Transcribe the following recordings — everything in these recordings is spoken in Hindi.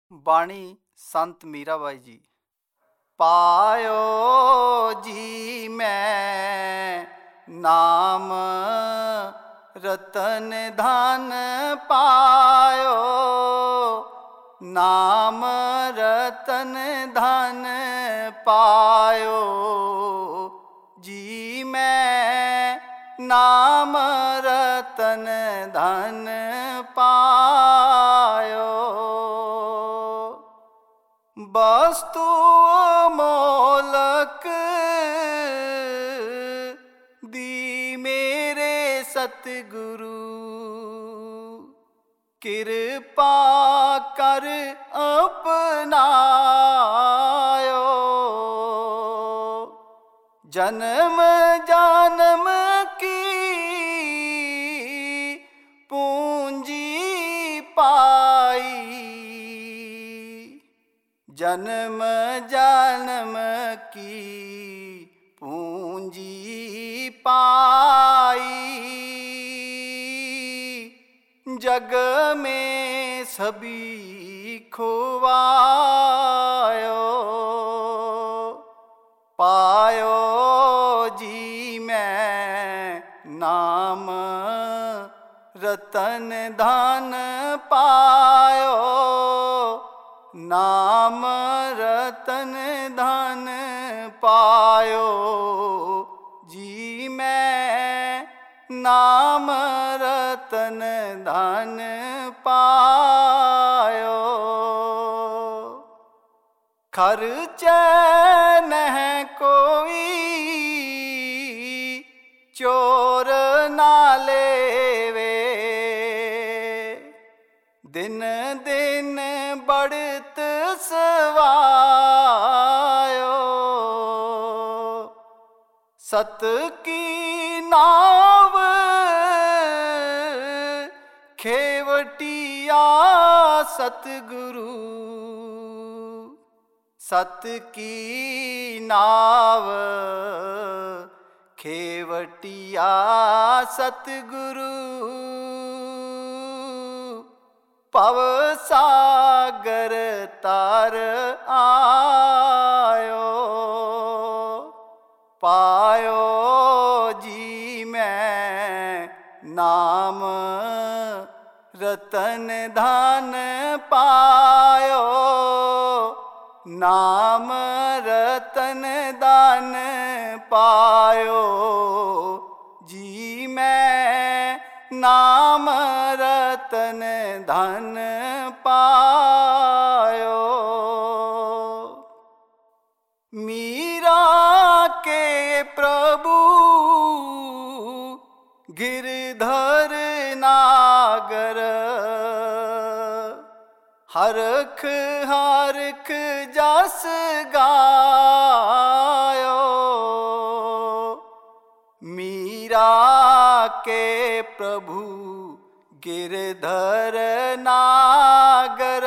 बाणी संत मीराबाई जी। पायो जी मैं नाम रतन धन पायो, नाम रतन धन पायो जी मैं नाम रतन धन पायो। वस्तु मोलक दी मेरे सतगुरु, कृपा कर अपनायो। जन्म जन्म की पूंजी पाई, जन्म जन्म की पूंजी पाई। जग में सभी खुवायो, पायो जी मैं नाम रतन धन पायो, नाम रतन धन पायो जी मैं नाम रतन धन पायो। खर्चे नह कोई चोर ना लेवे, दिन दिन बढ़त सवायो। सत की नाव खेवटिया सतगुरु, सत की नाव खेवटिया सतगुरु। पव सागर तार आयो, पायो जी मैं नाम रतन धन पायो, नाम रतन धन पायो जी मैं नाम रतन धन पायो। मीरा के प्रभु गिरधर नागर, हरख हरख जस गायो। मीरा के प्रभु गिरधर नागर,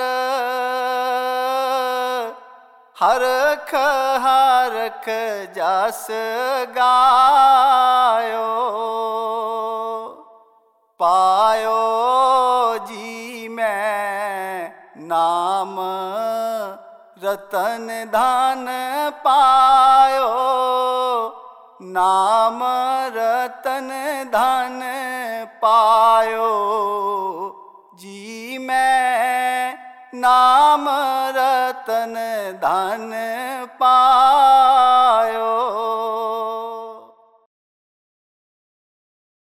हरख हरख जस गायो। पायो जी मैं नाम रतन धन पायो, नाम रतन धन पायो जी मैं नाम रतन धन पायो।